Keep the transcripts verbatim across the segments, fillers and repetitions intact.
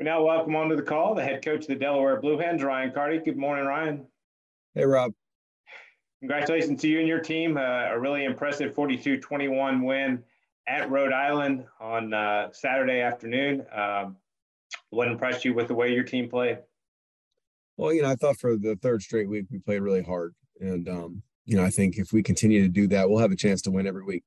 We now welcome onto the call the head coach of the Delaware Blue Hens, Ryan Carty. Good morning, Ryan. Hey, Rob. Congratulations to you and your team. Uh, a really impressive forty-two twenty-one win at Rhode Island on uh, Saturday afternoon. Um, what impressed you with the way your team played? Well, you know, I thought for the third straight week we played really hard. And, um, you know, I think if we continue to do that, we'll have a chance to win every week.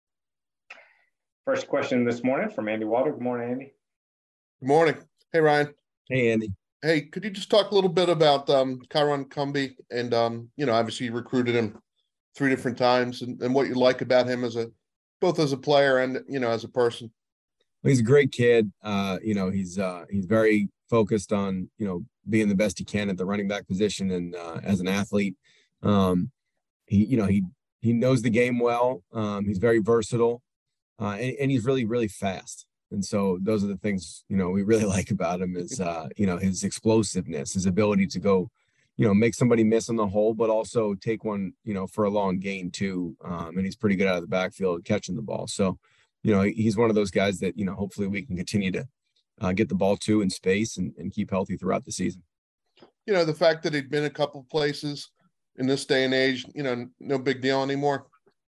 First question this morning from Andy Walter. Good morning, Andy. Good morning. Hey, Ryan. Hey, Andy. Hey, could you just talk a little bit about um, Kyron Cumby and, um, you know, obviously you recruited him three different times and, and what you like about him as a, both as a player and, you know, as a person? Well, he's a great kid. Uh, you know, he's, uh, he's very focused on, you know, being the best he can at the running back position and uh, as an athlete. Um, he, you know, he, he knows the game well. Um, he's very versatile uh, and, and he's really, really fast. And so those are the things, you know, we really like about him is, uh, you know, his explosiveness, his ability to go, you know, make somebody miss on the hole, but also take one, you know, for a long gain too. Um, and he's pretty good out of the backfield catching the ball. So, you know, he's one of those guys that, you know, hopefully we can continue to uh, get the ball to in space and, and keep healthy throughout the season. You know, the fact that he'd been a couple places in this day and age, you know, no big deal anymore.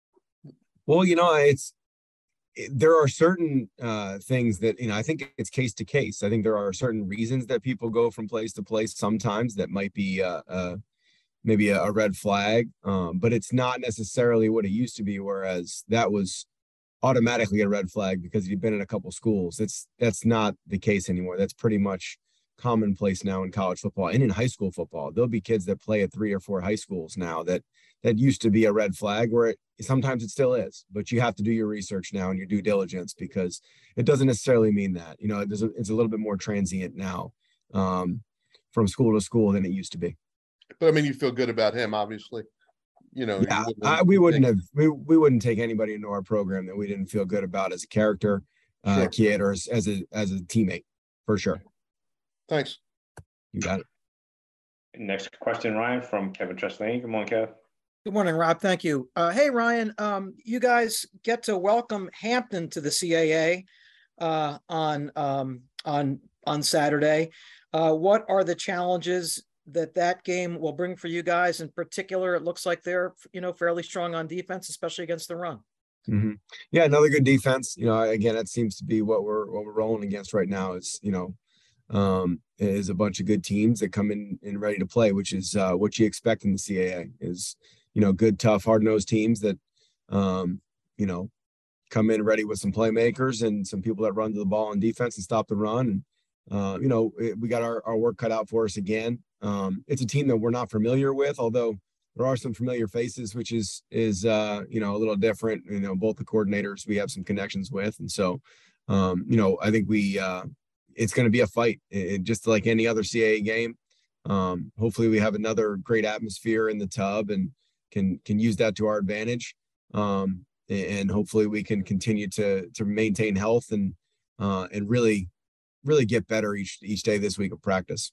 Well, you know, it's, there are certain uh, things that, you know, I think it's case to case. I think there are certain reasons that people go from place to place sometimes that might be uh, uh, maybe a, a red flag, um, but it's not necessarily what it used to be, whereas that was automatically a red flag because you've been in a couple schools. It's, that's not the case anymore. That's pretty much commonplace now in college football and in high school football. There'll be kids that play at three or four high schools now that that used to be a red flag where it, sometimes it still is, but you have to do your research now and your due diligence because it doesn't necessarily mean that, you know, it's a, it's a little bit more transient now um, from school to school than it used to be. But I mean, you feel good about him, obviously, you know. Yeah, you wouldn't, I, we wouldn't have, we, we wouldn't take anybody into our program that we didn't feel good about as a character, uh, sure. kid, or as, as a, as a teammate for sure. Thanks. You got it. Next question, Ryan, from Kevin Trustane. Good morning, Kev. Good morning, Rob. Thank you. Uh, hey, Ryan, um, you guys get to welcome Hampton to the C A A uh, on um, on on Saturday. Uh, what are the challenges that that game will bring for you guys? In particular, it looks like they're, you know, fairly strong on defense, especially against the run. Mm-hmm. Yeah, another good defense. You know, again, that seems to be what we're what we're rolling against right now. Is you know. Um, is a bunch of good teams that come in and ready to play, which is uh, what you expect in the C A A is, you know, good, tough, hard-nosed teams that, um, you know, come in ready with some playmakers and some people that run to the ball on defense and stop the run. And, uh, you know, it, we got our, our work cut out for us again. Um, it's a team that we're not familiar with, although there are some familiar faces, which is, is uh, you know, a little different. You know, both the coordinators we have some connections with. And so, um, you know, I think we uh, – it's going to be a fight, it, just like any other C A A game. Um, hopefully we have another great atmosphere in the tub and can, can use that to our advantage. Um, and hopefully we can continue to, to maintain health and, uh, and really, really get better each, each day this week of practice.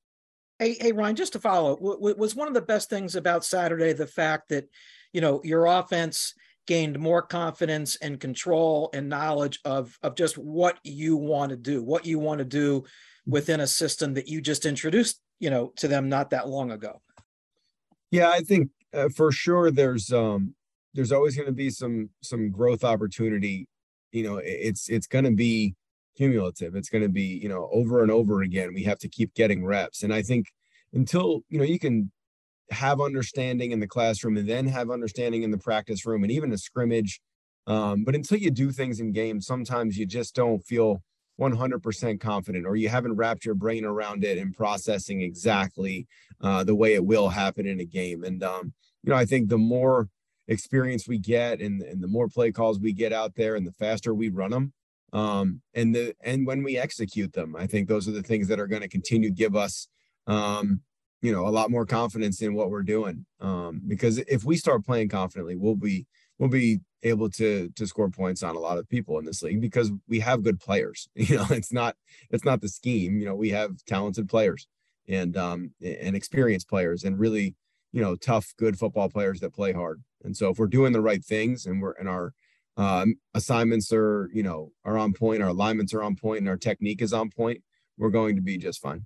Hey, hey, Ryan, just to follow, w- was one of the best things about Saturday the fact that, you know, your offense gained more confidence and control and knowledge of, of just what you want to do, what you want to do within a system that you just introduced, you know, to them not that long ago? Yeah, I think uh, for sure there's, um, there's always going to be some, some growth opportunity. You know, it's, it's going to be cumulative. It's going to be, you know, over and over again. We have to keep getting reps. And I think until, you know, you can have understanding in the classroom and then have understanding in the practice room and even a scrimmage. Um, but until you do things in games, sometimes you just don't feel one hundred percent confident, or you haven't wrapped your brain around it and processing exactly uh, the way it will happen in a game. And, um, you know, I think the more experience we get and, and the more play calls we get out there and the faster we run them, um, and the, and when we execute them, I think those are the things that are going to continue to give us, um, you know, a lot more confidence in what we're doing. Um, because if we start playing confidently, we'll be, we'll be able to, to score points on a lot of people in this league because we have good players. You know, it's not, it's not the scheme, you know, we have talented players and, um, and experienced players and really, you know, tough, good football players that play hard. And so if we're doing the right things and we're, and our, um, assignments are, you know, are on point, our alignments are on point and our technique is on point, we're going to be just fine.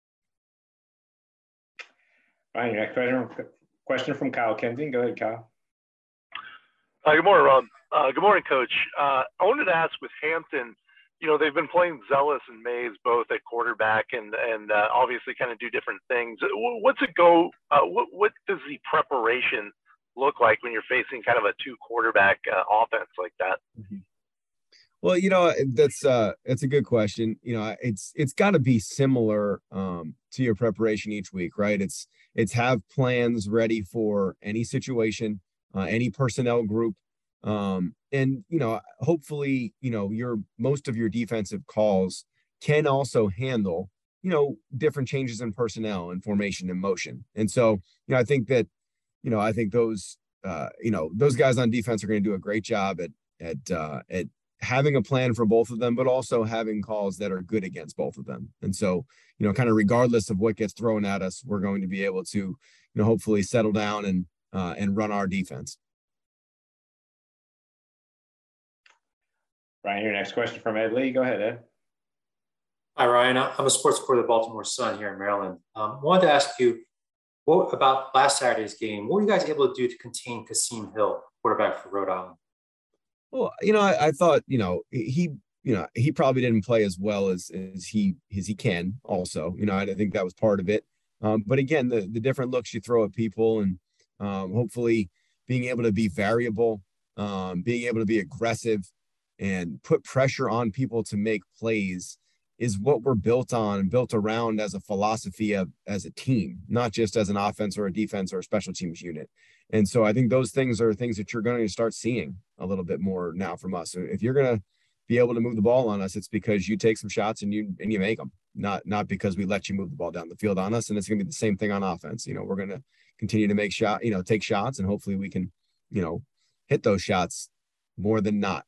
All right, your next question, question from Kyle Kensing. Go ahead, Kyle. Hi, good morning, Rob. Uh, good morning, Coach. Uh, I wanted to ask with Hampton, you know, they've been playing Zealous and Mays both at quarterback and and uh, obviously kind of do different things. What's it go? Uh, what what does the preparation look like when you're facing kind of a two quarterback uh, offense like that? Mm-hmm. Well, you know, that's uh, it's a good question. You know, it's it's got to be similar um, to your preparation each week, right? It's it's have plans ready for any situation, uh, any personnel group. Um, and, you know, hopefully, you know, your most of your defensive calls can also handle, you know, different changes in personnel and formation and motion. And so, you know, I think that, you know, I think those, uh, you know, those guys on defense are going to do a great job at, at, uh, at having a plan for both of them, but also having calls that are good against both of them. And so, you know, kind of regardless of what gets thrown at us, we're going to be able to, you know, hopefully settle down and, uh, and run our defense. Ryan, your next question from Ed Lee. Go ahead, Ed. Hi, Ryan. I'm a sports reporter of the Baltimore Sun here in Maryland. Um, wanted to ask you, what about last Saturday's game? What were you guys able to do to contain Kasim Hill, quarterback for Rhode Island? Well, you know, I, I thought, you know, he, you know, he probably didn't play as well as, as he as he can also. You know, I think that was part of it. Um, but again, the the different looks you throw at people and um, hopefully being able to be variable, um, being able to be aggressive, and put pressure on people to make plays is what we're built on and built around as a philosophy of as a team, not just as an offense or a defense or a special teams unit. And so I think those things are things that you're going to start seeing a little bit more now from us. So if you're going to be able to move the ball on us, it's because you take some shots and you and you make them, not not because we let you move the ball down the field on us. And it's going to be the same thing on offense. You know, we're going to continue to make shot, you know, take shots, and hopefully we can, you know, hit those shots more than not.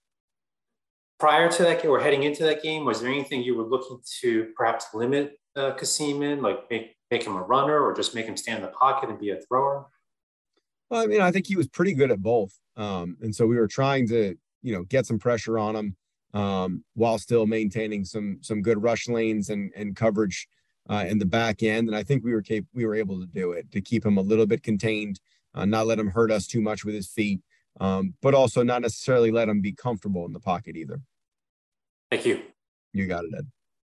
Prior to that game or heading into that game, was there anything you were looking to perhaps limit uh, Kasim in, like make, make him a runner or just make him stand in the pocket and be a thrower? Well, I mean, I think he was pretty good at both. Um, and so we were trying to, you know, get some pressure on him um, while still maintaining some some good rush lanes and, and coverage uh, in the back end. And I think we were cap- we were able to do it, to keep him a little bit contained, uh, not let him hurt us too much with his feet, um, but also not necessarily let him be comfortable in the pocket either. Thank you. You got it, Ed.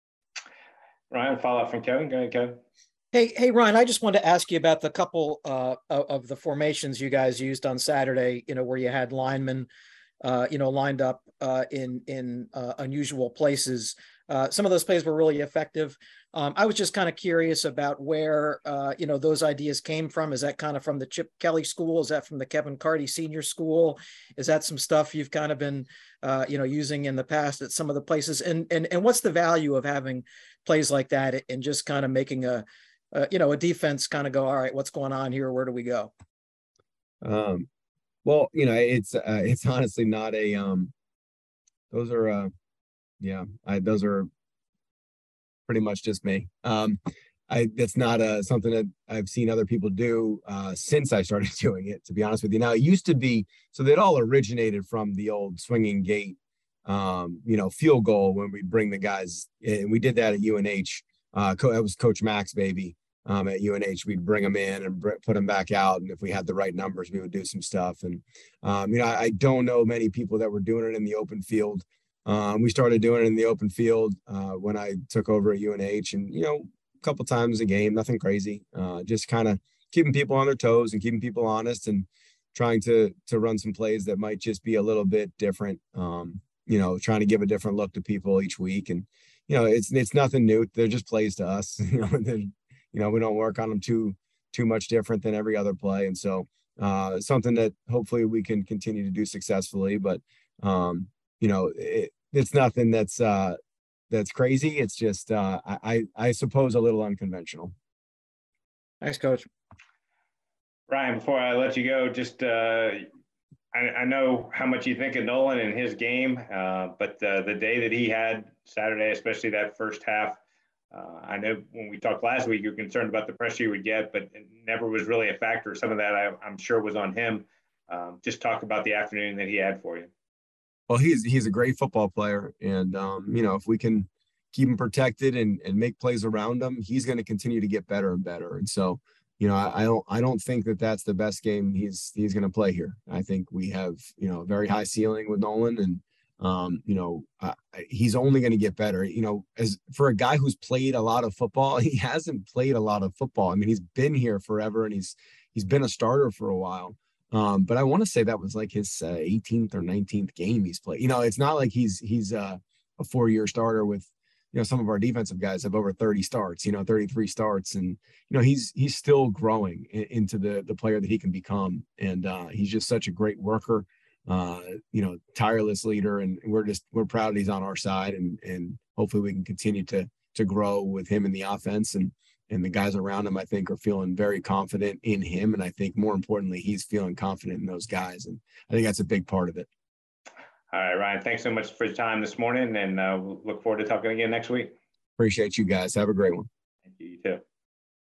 Ryan, follow up from Kevin. Go ahead, Kevin. Hey, hey, Ryan, I just wanted to ask you about the couple uh, of the formations you guys used on Saturday, you know, where you had linemen, uh, you know, lined up uh, in, in uh, unusual places. Uh, some of those plays were really effective. Um, I was just kind of curious about where, uh, you know, those ideas came from. Is that kind of from the Chip Kelly school? Is that from the Kevin Carty Senior School? Is that some stuff you've kind of been, uh, you know, using in the past at some of the places? And, and, and what's the value of having plays like that and just kind of making a, Uh, you know, a defense kind of go, all right, what's going on here? Where do we go? Um, well, you know, it's, uh, it's honestly not a, um, those are, uh, yeah, I, those are pretty much just me. Um, I, that's not uh, something that I've seen other people do uh, since I started doing it, to be honest with you. Now, it used to be, so they'd all originated from the old swinging gate, um, you know, field goal when we bring the guys, and we did that at U N H. Uh, co- that was Coach Mack's baby. Um, at U N H, we'd bring them in and br- put them back out. And if we had the right numbers, we would do some stuff. And, um, you know, I, I don't know many people that were doing it in the open field. Um, we started doing it in the open field uh, when I took over at U N H, and, you know, a couple times a game, nothing crazy, uh, just kind of keeping people on their toes and keeping people honest and trying to, to run some plays that might just be a little bit different. Um, you know, trying to give a different look to people each week. And, you know, it's, it's nothing new. They're just plays to us, you know, you know, we don't work on them too, too much different than every other play. And so uh, something that hopefully we can continue to do successfully, but um, you know, it, it's nothing that's, uh, that's crazy. It's just, uh, I, I suppose a little unconventional. Thanks, Coach. Ryan, before I let you go, just, uh, I, I know how much you think of Nolan and his game, uh, but uh, the day that he had Saturday, especially that first half, Uh, I know when we talked last week, you were concerned about the pressure you would get, but it never was really a factor. Some of that I, I'm sure was on him. Um, just talk about the afternoon that he had for you. Well, he's he's a great football player, and um, you know, if we can, keep him protected and, and make plays around him, he's going to continue to get better and better. And so, you know, I, I don't, I don't think that that's the best game he's, he's going to play here. I think we have, you know, a very high ceiling with Nolan, and, um, you know, uh, he's only going to get better. You know, as for a guy who's played a lot of football, he hasn't played a lot of football. I mean, he's been here forever, and he's, he's been a starter for a while. Um, but I want to say that was like his uh, eighteenth or nineteenth game he's played. You know, it's not like he's, he's uh, a four-year starter with, you know, some of our defensive guys have over thirty starts, you know, thirty-three starts. And, you know, he's, he's still growing in, into the, the player that he can become. And uh, he's just such a great worker, uh, you know, tireless leader. And we're just, we're proud that he's on our side, and, and hopefully we can continue to, to grow with him in the offense. And, and the guys around him, I think, are feeling very confident in him. And I think more importantly, he's feeling confident in those guys. And I think that's a big part of it. All right, Ryan, thanks so much for your time this morning, and uh, we'll look forward to talking again next week. Appreciate you guys. Have a great one. Thank you, you too.